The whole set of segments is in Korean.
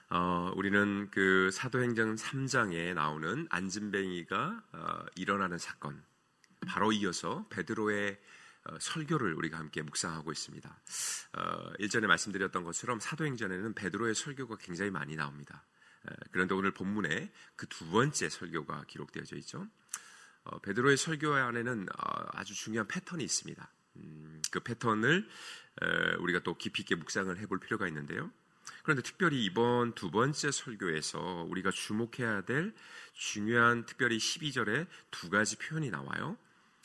우리는 그 사도행전 3장에 나오는 안진뱅이가 일어나는 사건, 바로 이어서 베드로의 설교를 우리가 함께 묵상하고 있습니다. 일전에 말씀드렸던 것처럼 사도행전에는 베드로의 설교가 굉장히 많이 나옵니다. 그런데 오늘 본문에 그 두 번째 설교가 기록되어져 있죠. 베드로의 설교 안에는 아주 중요한 패턴이 있습니다. 그 패턴을 우리가 또 깊이 있게 묵상을 해볼 필요가 있는데요. 그런데 특별히 이번 두 번째 설교에서 우리가 주목해야 될 중요한, 특별히 12절에 두 가지 표현이 나와요.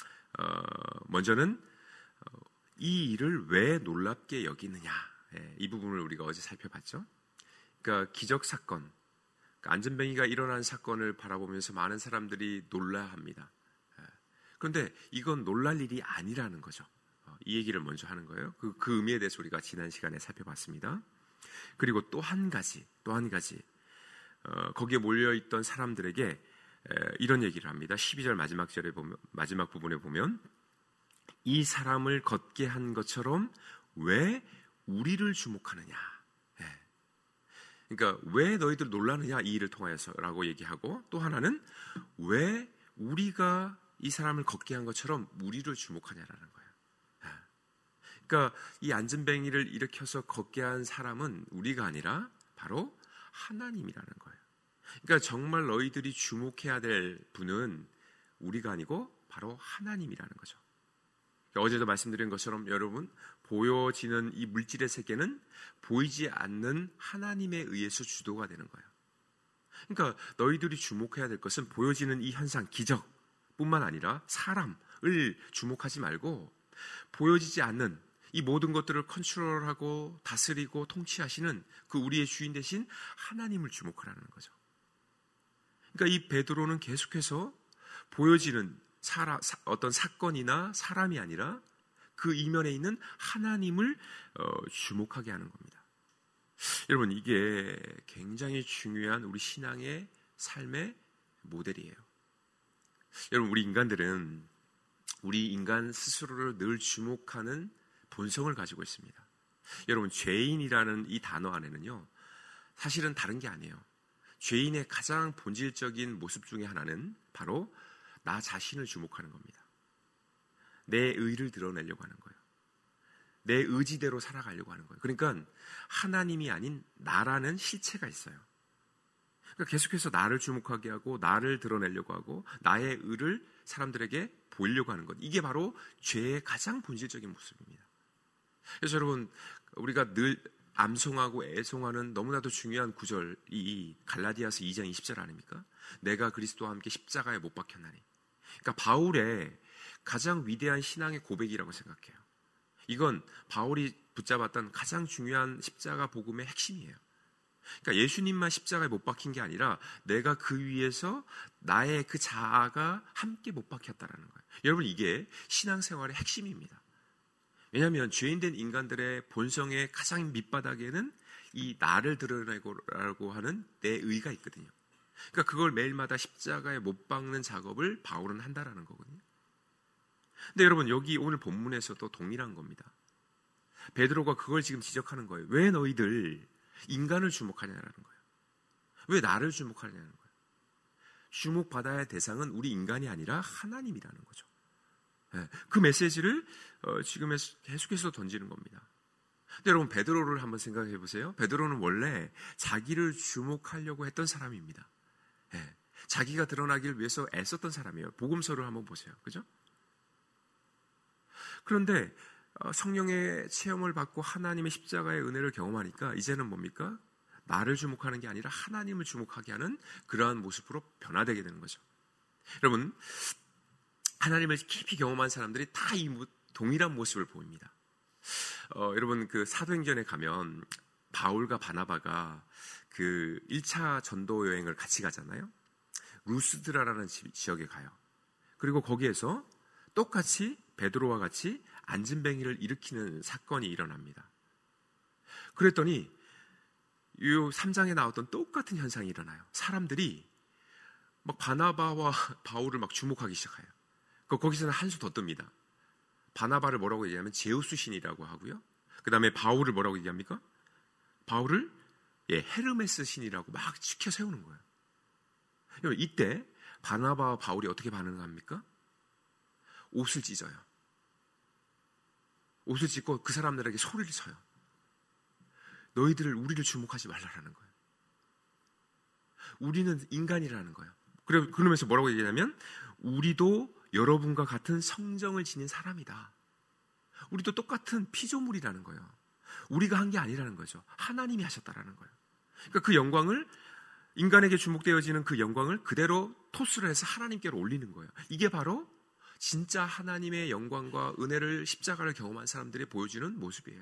먼저는 이 일을 왜 놀랍게 여기느냐, 이 부분을 우리가 어제 살펴봤죠. 그러니까 기적 사건, 그러니까 안진뱅이가 일어난 사건을 바라보면서 많은 사람들이 놀라합니다. 그런데 이건 놀랄 일이 아니라는 거죠. 이 얘기를 먼저 하는 거예요. 그 의미에 대해서 우리가 지난 시간에 살펴봤습니다. 그리고 또 한 가지, 거기에 몰려있던 사람들에게 이런 얘기를 합니다. 12절 마지막 부분에 보면 이 사람을 걷게 한 것처럼 왜 우리를 주목하느냐. 그러니까 왜 너희들 놀라느냐, 이 일을 통하여서 라고 얘기하고, 또 하나는 왜 우리가 이 사람을 걷게 한 것처럼 우리를 주목하냐라는 거예요. 그러니까 이 안진뱅이를 일으켜서 걷게 한 사람은 우리가 아니라 바로 하나님이라는 거예요. 그러니까 정말 너희들이 주목해야 될 분은 우리가 아니고 바로 하나님이라는 거죠. 그러니까 어제도 말씀드린 것처럼 여러분, 보여지는 이 물질의 세계는 보이지 않는 하나님에 의해서 주도가 되는 거예요. 그러니까 너희들이 주목해야 될 것은 보여지는 이 현상, 기적뿐만 아니라 사람을 주목하지 말고 보여지지 않는 이 모든 것들을 컨트롤하고 다스리고 통치하시는 그 우리의 주인 대신 하나님을 주목하라는 거죠. 그러니까 이 베드로는 계속해서 보여지는 어떤 사건이나 사람이 아니라 그 이면에 있는 하나님을 주목하게 하는 겁니다. 여러분, 이게 굉장히 중요한 우리 신앙의 삶의 모델이에요. 여러분, 우리 인간 스스로를 늘 주목하는 본성을 가지고 있습니다. 여러분, 죄인이라는 이 단어 안에는요, 사실은 다른 게 아니에요. 죄인의 가장 본질적인 모습 중에 하나는 바로 나 자신을 주목하는 겁니다. 내 의를 드러내려고 하는 거예요. 내 의지대로 살아가려고 하는 거예요. 그러니까 하나님이 아닌 나라는 실체가 있어요. 그러니까 계속해서 나를 주목하게 하고 나를 드러내려고 하고 나의 의를 사람들에게 보이려고 하는 것, 이게 바로 죄의 가장 본질적인 모습입니다. 그래서 여러분, 우리가 늘 암송하고 애송하는 너무나도 중요한 구절이 갈라디아서 2장 20절 아닙니까? 내가 그리스도와 함께 십자가에 못 박혔나니. 그러니까 바울의 가장 위대한 신앙의 고백이라고 생각해요. 이건 바울이 붙잡았던 가장 중요한 십자가 복음의 핵심이에요. 그러니까 예수님만 십자가에 못 박힌 게 아니라 내가 그 위에서 나의 그 자아가 함께 못 박혔다라는 거예요. 여러분, 이게 신앙생활의 핵심입니다. 왜냐하면 죄인된 인간들의 본성의 가장 밑바닥에는 이 나를 드러내고라고 하는 내 의가 있거든요. 그러니까 그걸 매일마다 십자가에 못 박는 작업을 바울은 한다라는 거거든요. 근데 여러분, 여기 오늘 본문에서도 동일한 겁니다. 베드로가 그걸 지금 지적하는 거예요. 왜 너희들 인간을 주목하냐라는 거예요. 왜 나를 주목하냐는 거예요. 주목받아야 할 대상은 우리 인간이 아니라 하나님이라는 거죠. 그 메시지를 지금 계속해서 던지는 겁니다. 근데 여러분, 베드로를 한번 생각해 보세요. 베드로는 원래 자기를 주목하려고 했던 사람입니다. 자기가 드러나길 위해서 애썼던 사람이에요. 복음서를 한번 보세요. 그죠? 그런데 성령의 체험을 받고 하나님의 십자가의 은혜를 경험하니까 이제는 뭡니까? 나를 주목하는 게 아니라 하나님을 주목하게 하는 그러한 모습으로 변화되게 되는 거죠. 여러분, 하나님을 깊이 경험한 사람들이 다 이 동일한 모습을 보입니다. 여러분, 그 사도행전에 가면 바울과 바나바가 그 1차 전도 여행을 같이 가잖아요. 루스드라라는 지역에 가요. 그리고 거기에서 똑같이 베드로와 같이 안진뱅이를 일으키는 사건이 일어납니다. 그랬더니 이 3장에 나왔던 똑같은 현상이 일어나요. 사람들이 막 바나바와 바울을 막 주목하기 시작해요. 거기서는 한 수 더 뜹니다. 바나바를 뭐라고 얘기하면 제우스 신이라고 하고요. 그 다음에 바울을 뭐라고 얘기합니까? 바울을 헤르메스 신이라고 막 지켜 세우는 거예요. 이때 바나바와 바울이 어떻게 반응합니까? 옷을 찢어요. 옷을 찢고 그 사람들에게 소리를 쳐요. 우리를 주목하지 말라라는 거예요. 우리는 인간이라는 거예요. 그러면서 뭐라고 얘기하냐면 우리도 여러분과 같은 성정을 지닌 사람이다. 우리도 똑같은 피조물이라는 거예요. 우리가 한 게 아니라는 거죠. 하나님이 하셨다라는 거예요. 그러니까 그 영광을 인간에게 주목되어지는 그 영광을 그대로 토스를 해서 하나님께로 올리는 거예요. 이게 바로 진짜 하나님의 영광과 은혜를 십자가를 경험한 사람들이 보여주는 모습이에요.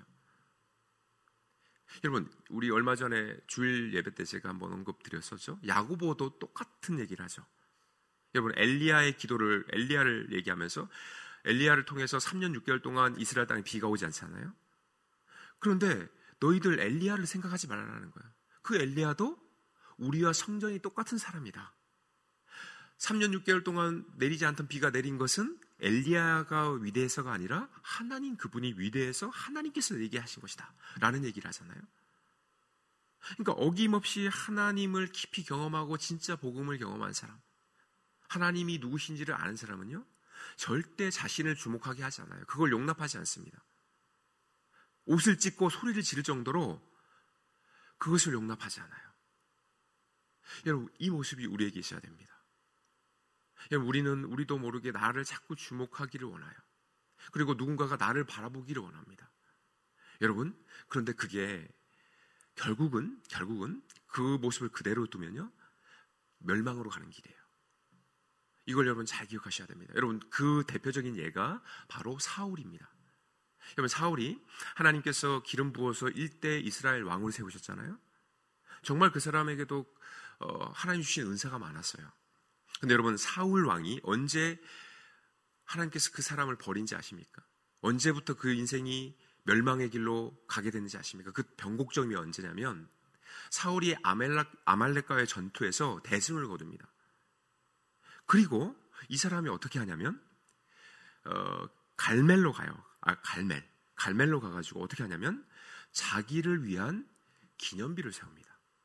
여러분, 우리 얼마 전에 주일 예배 때 제가 한번 언급드렸었죠. 야고보도 똑같은 얘기를 하죠. 여러분, 엘리야를 얘기하면서 엘리야를 통해서 3년 6개월 동안 이스라엘 땅에 비가 오지 않잖아요. 그런데 너희들 엘리야를 생각하지 말라는 거예요. 그 엘리야도 우리와 성전이 똑같은 사람이다. 3년 6개월 동안 내리지 않던 비가 내린 것은 엘리야가 위대해서가 아니라 하나님 그분이 위대해서 하나님께서 얘기하신 것이다 라는 얘기를 하잖아요. 그러니까 어김없이 하나님을 깊이 경험하고 진짜 복음을 경험한 사람, 하나님이 누구신지를 아는 사람은요 절대 자신을 주목하게 하지 않아요. 그걸 용납하지 않습니다. 옷을 찢고 소리를 지를 정도로 그것을 용납하지 않아요. 여러분, 이 모습이 우리에게 있어야 됩니다. 여러분, 우리도 모르게 나를 자꾸 주목하기를 원해요. 그리고 누군가가 나를 바라보기를 원합니다. 여러분, 그런데 그게 결국은 그 모습을 그대로 두면요 멸망으로 가는 길이에요. 이걸 여러분 잘 기억하셔야 됩니다. 여러분, 그 대표적인 예가 바로 사울입니다. 여러분, 사울이 하나님께서 기름 부어서 일대 이스라엘 왕으로 세우셨잖아요. 정말 그 사람에게도 하나님 주신 은사가 많았어요. 근데 여러분, 사울 왕이 언제 하나님께서 그 사람을 버린지 아십니까? 언제부터 그 인생이 멸망의 길로 가게 됐는지 아십니까? 그 변곡점이 언제냐면 사울이 아말렉과의 전투에서 대승을 거둡니다. 그리고 이 사람이 어떻게 하냐면 갈멜로 가요. 갈멜로 가가지고 어떻게 하냐면 자기를 위한 기념비를 세웁니다.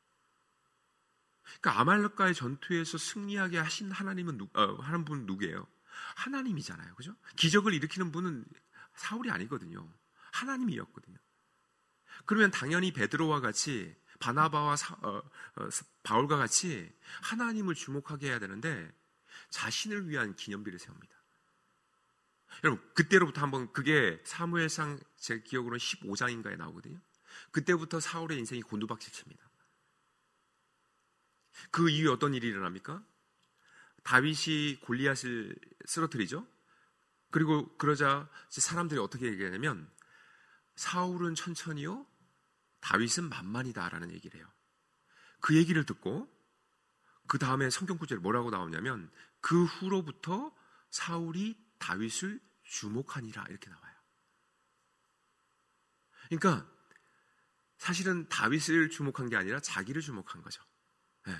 그러니까 아말렉과의 전투에서 승리하게 하신 하나님은 하는 분은 누구예요? 하나님이잖아요, 그죠? 기적을 일으키는 분은 사울이 아니거든요. 하나님이었거든요. 그러면 당연히 베드로와 같이 바나바와 바울과 같이 하나님을 주목하게 해야 되는데 자신을 위한 기념비를 세웁니다. 여러분, 그때로부터 한번 그게 사무엘상 제 기억으로는 15장인가에 나오거든요. 그때부터 사울의 인생이 곤두박질칩니다. 그 이후에 어떤 일이 일어납니까? 다윗이 골리앗을 쓰러뜨리죠. 그리고 그러자 사람들이 어떻게 얘기하냐면 사울은 천천히요, 다윗은 만만이다라는 얘기를 해요. 그 얘기를 듣고 그 다음에 성경 구절에 뭐라고 나오냐면 그 후로부터 사울이 다윗을 주목하니라 이렇게 나와요. 그러니까 사실은 다윗을 주목한 게 아니라 자기를 주목한 거죠. 네.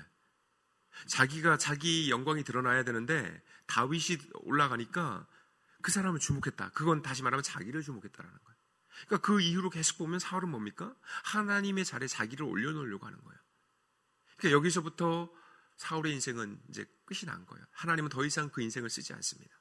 자기 영광이 드러나야 되는데 다윗이 올라가니까 그 사람을 주목했다. 그건 다시 말하면 자기를 주목했다라는 거예요. 그러니까 그 이후로 계속 보면 사울은 뭡니까? 하나님의 자리에 자기를 올려놓으려고 하는 거예요. 그러니까 여기서부터 사울의 인생은 이제 끝이 난 거예요. 하나님은 더 이상 그 인생을 쓰지 않습니다.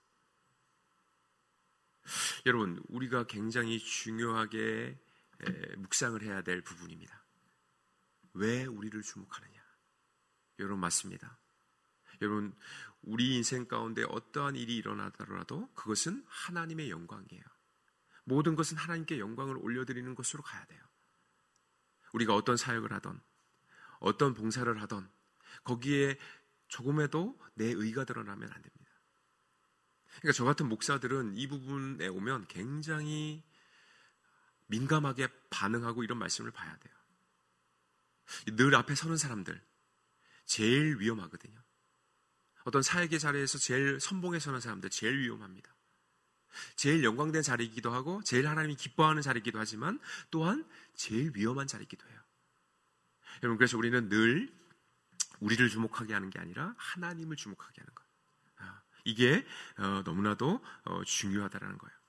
여러분, 우리가 굉장히 중요하게 묵상을 해야 될 부분입니다. 왜 우리를 주목하느냐? 여러분, 맞습니다. 여러분, 우리 인생 가운데 어떠한 일이 일어나더라도 그것은 하나님의 영광이에요. 모든 것은 하나님께 영광을 올려드리는 것으로 가야 돼요. 우리가 어떤 사역을 하던 어떤 봉사를 하던 거기에 조금에도 내 의가 드러나면 안 됩니다. 그러니까 저 같은 목사들은 이 부분에 오면 굉장히 민감하게 반응하고 이런 말씀을 봐야 돼요. 늘 앞에 서는 사람들 제일 위험하거든요. 어떤 사역의 자리에서 제일 선봉에 서는 사람들 제일 위험합니다. 제일 영광된 자리이기도 하고 제일 하나님이 기뻐하는 자리이기도 하지만 또한 제일 위험한 자리이기도 해요. 여러분, 그래서 우리는 늘 우리를 주목하게 하는 게 아니라 하나님을 주목하게 하는 것. 이게 너무나도 중요하다라는 거예요.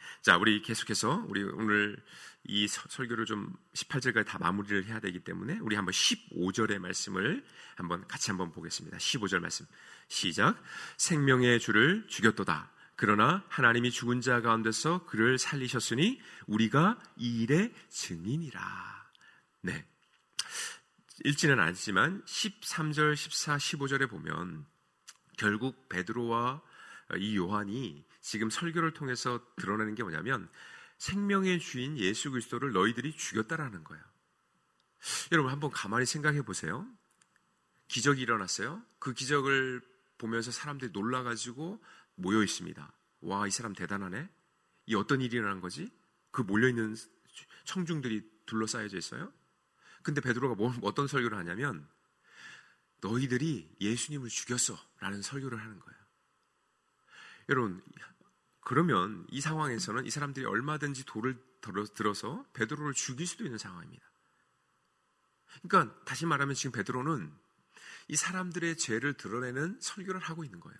자, 우리 계속해서 우리 오늘 이 설교를 좀 18절까지 다 마무리를 해야 되기 때문에 우리 한번 15절의 말씀을 같이 한번 보겠습니다. 15절 말씀 시작. 생명의 주를 죽였도다. 그러나 하나님이 죽은 자 가운데서 그를 살리셨으니 우리가 이 일의 증인이라. 네. 읽지는 않지만 13절, 14, 15절에 보면 결국 베드로와 이 요한이 지금 설교를 통해서 드러내는 게 뭐냐면 생명의 주인 예수 그리스도를 너희들이 죽였다라는 거예요. 여러분 한번 가만히 생각해 보세요. 기적이 일어났어요. 그 기적을 보면서 사람들이 놀라가지고 모여 있습니다. 와, 이 사람 대단하네. 이 어떤 일이 일어난 거지? 그 몰려있는 청중들이 둘러싸여져 있어요. 근데 베드로가 어떤 설교를 하냐면 너희들이 예수님을 죽였어 라는 설교를 하는 거예요. 여러분, 그러면 이 상황에서는 이 사람들이 얼마든지 돌을 들어서 베드로를 죽일 수도 있는 상황입니다. 그러니까 다시 말하면 지금 베드로는 이 사람들의 죄를 드러내는 설교를 하고 있는 거예요.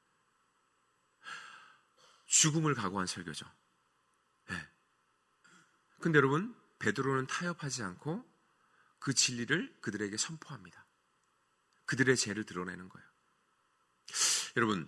죽음을 각오한 설교죠. 네. 근데 여러분, 베드로는 타협하지 않고 그 진리를 그들에게 선포합니다. 그들의 죄를 드러내는 거예요. 여러분,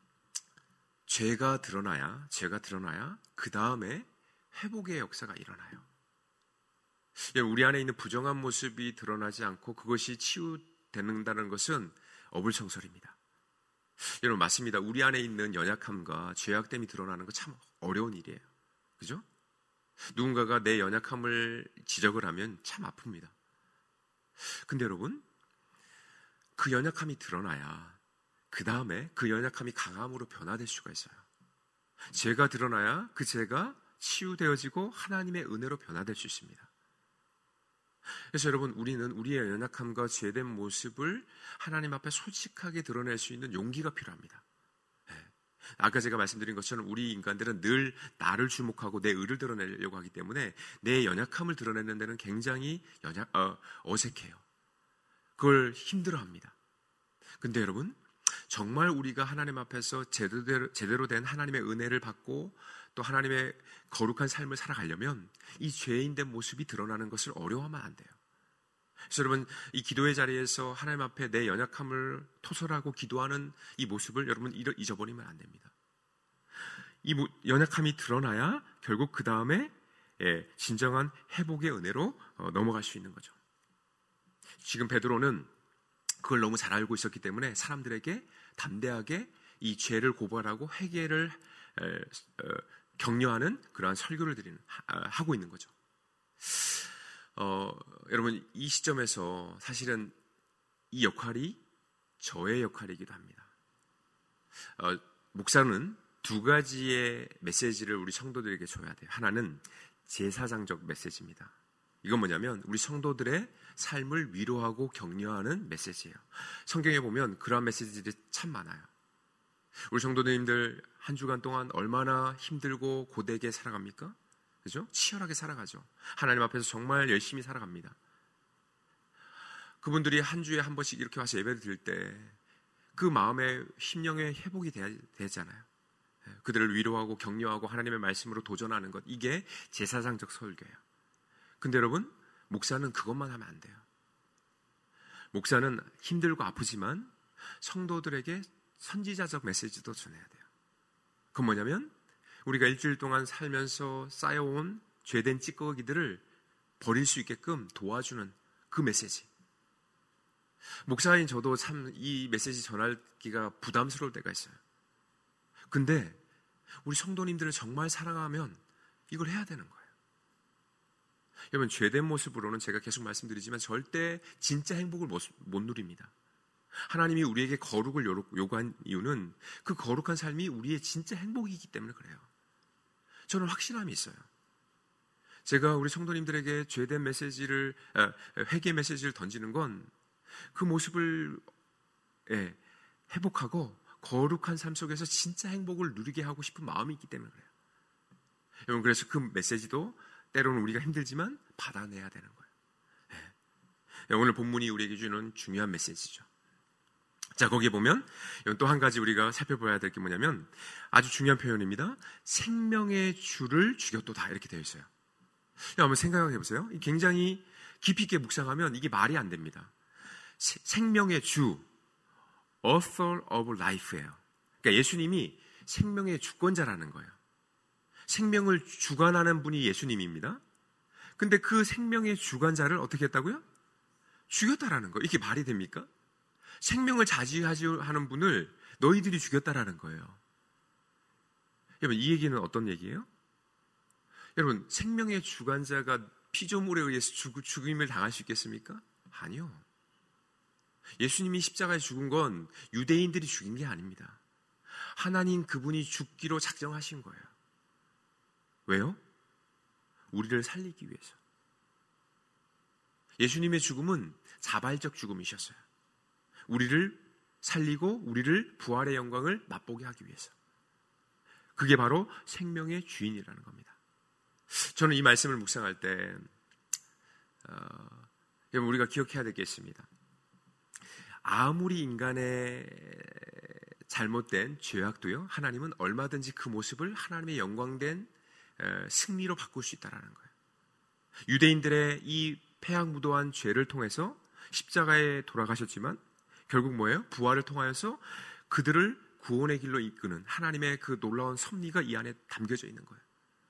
죄가 드러나야 그 다음에 회복의 역사가 일어나요. 우리 안에 있는 부정한 모습이 드러나지 않고 그것이 치유된다는 것은 어불성설입니다. 여러분 맞습니다. 우리 안에 있는 연약함과 죄악됨이 드러나는 거 참 어려운 일이에요. 그죠? 누군가가 내 연약함을 지적을 하면 참 아픕니다. 근데 여러분, 그 연약함이 드러나야 그 다음에 그 연약함이 강함으로 변화될 수가 있어요. 죄가 드러나야 그 죄가 치유되어지고 하나님의 은혜로 변화될 수 있습니다. 그래서 여러분, 우리는 우리의 연약함과 죄된 모습을 하나님 앞에 솔직하게 드러낼 수 있는 용기가 필요합니다. 네. 아까 제가 말씀드린 것처럼 우리 인간들은 늘 나를 주목하고 내 의를 드러내려고 하기 때문에 내 연약함을 드러내는 데는 굉장히 어색해요. 그걸 힘들어합니다. 근데 여러분, 정말 우리가 하나님 앞에서 제대로 된 하나님의 은혜를 받고 또 하나님의 거룩한 삶을 살아가려면 이 죄인된 모습이 드러나는 것을 어려워하면 안 돼요. 그래서 여러분, 이 기도의 자리에서 하나님 앞에 내 연약함을 토설하고 기도하는 이 모습을 여러분 잊어버리면 안 됩니다. 이 연약함이 드러나야 결국 그 다음에 진정한 회복의 은혜로 넘어갈 수 있는 거죠. 지금 베드로는 그걸 너무 잘 알고 있었기 때문에 사람들에게 담대하게 이 죄를 고발하고 회개를 격려하는 그러한 설교를 하고 있는 거죠. 여러분, 이 시점에서 사실은 이 역할이 저의 역할이기도 합니다. 목사는 두 가지의 메시지를 우리 성도들에게 줘야 돼요. 하나는 제사장적 메시지입니다. 이건 뭐냐면 우리 성도들의 삶을 위로하고 격려하는 메시지예요. 성경에 보면 그러한 메시지들이 참 많아요. 우리 성도님들 한 주간 동안 얼마나 힘들고 고되게 살아갑니까? 그죠? 치열하게 살아가죠. 하나님 앞에서 정말 열심히 살아갑니다. 그분들이 한 주에 한 번씩 이렇게 와서 예배를 드릴 때 그 마음의 심령의 회복이 되잖아요. 그들을 위로하고 격려하고 하나님의 말씀으로 도전하는 것, 이게 제사장적 설교예요. 근데 여러분, 목사는 그것만 하면 안 돼요. 목사는 힘들고 아프지만 성도들에게 선지자적 메시지도 전해야 돼요. 그건 뭐냐면 우리가 일주일 동안 살면서 쌓여온 죄된 찌꺼기들을 버릴 수 있게끔 도와주는 그 메시지. 목사인 저도 참 이 메시지 전하기가 부담스러울 때가 있어요. 근데 우리 성도님들을 정말 사랑하면 이걸 해야 되는 거예요. 여러분, 죄된 모습으로는 제가 계속 말씀드리지만 절대 진짜 행복을 못 누립니다. 하나님이 우리에게 거룩을 요구한 이유는 그 거룩한 삶이 우리의 진짜 행복이기 때문에 그래요. 저는 확신함이 있어요. 제가 우리 성도님들에게 죄된 메시지를, 회개 메시지를 던지는 건 그 모습을 회복하고 거룩한 삶 속에서 진짜 행복을 누리게 하고 싶은 마음이 있기 때문에 그래요. 여러분, 그래서 그 메시지도 때로는 우리가 힘들지만 받아내야 되는 거예요. 오늘 본문이 우리에게 주는 중요한 메시지죠. 자, 거기에 보면 또 한 가지 우리가 살펴봐야 될 게 뭐냐면 아주 중요한 표현입니다. 생명의 주를 죽였도다 이렇게 되어 있어요. 한번 생각해 보세요. 굉장히 깊이 있게 묵상하면 이게 말이 안 됩니다. 생명의 주, author of life예요. 그러니까 예수님이 생명의 주권자라는 거예요. 생명을 주관하는 분이 예수님입니다. 근데 그 생명의 주관자를 어떻게 했다고요? 죽였다라는 거예요. 이게 말이 됩니까? 생명을 자지하는 분을 너희들이 죽였다라는 거예요. 여러분, 이 얘기는 어떤 얘기예요? 여러분, 생명의 주관자가 피조물에 의해서 죽임을 당할 수 있겠습니까? 아니요. 예수님이 십자가에 죽은 건 유대인들이 죽인 게 아닙니다. 하나님 그분이 죽기로 작정하신 거예요. 왜요? 우리를 살리기 위해서. 예수님의 죽음은 자발적 죽음이셨어요. 우리를 살리고 우리를 부활의 영광을 맛보게 하기 위해서. 그게 바로 생명의 주인이라는 겁니다. 저는 이 말씀을 묵상할 때 우리가 기억해야 될 게 있습니다. 아무리 인간의 잘못된 죄악도요, 하나님은 얼마든지 그 모습을 하나님의 영광된 승리로 바꿀 수 있다는 거예요. 유대인들의 이 패악무도한 죄를 통해서 십자가에 돌아가셨지만 결국 뭐예요? 부활을 통하여서 그들을 구원의 길로 이끄는 하나님의 그 놀라운 섭리가 이 안에 담겨져 있는 거예요.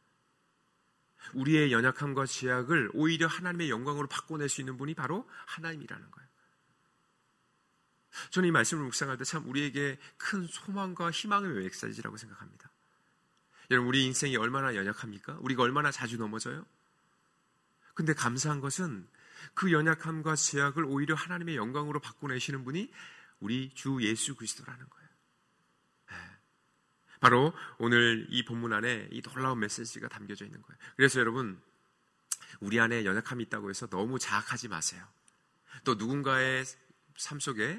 우리의 연약함과 죄악을 오히려 하나님의 영광으로 바꿔낼 수 있는 분이 바로 하나님이라는 거예요. 저는 이 말씀을 묵상할 때 참 우리에게 큰 소망과 희망의 메시지라고 생각합니다. 여러분, 우리 인생이 얼마나 연약합니까? 우리가 얼마나 자주 넘어져요? 근데 감사한 것은 그 연약함과 죄악을 오히려 하나님의 영광으로 바꿔내시는 분이 우리 주 예수 그리스도라는 거예요. 바로 오늘 이 본문 안에 이 놀라운 메시지가 담겨져 있는 거예요. 그래서 여러분, 우리 안에 연약함이 있다고 해서 너무 자학하지 마세요. 또 누군가의 삶 속에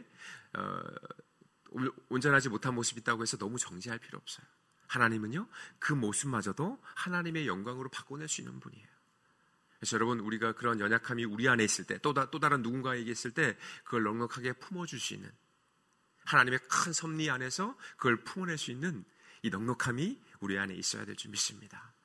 온전하지 못한 모습이 있다고 해서 너무 정죄할 필요 없어요. 하나님은요, 그 모습마저도 하나님의 영광으로 바꿔낼 수 있는 분이에요. 그래서 여러분, 우리가 그런 연약함이 우리 안에 있을 때, 또 다른 누군가에게 있을 때 그걸 넉넉하게 품어줄 수 있는, 하나님의 큰 섭리 안에서 그걸 품어낼 수 있는 이 넉넉함이 우리 안에 있어야 될 줄 믿습니다.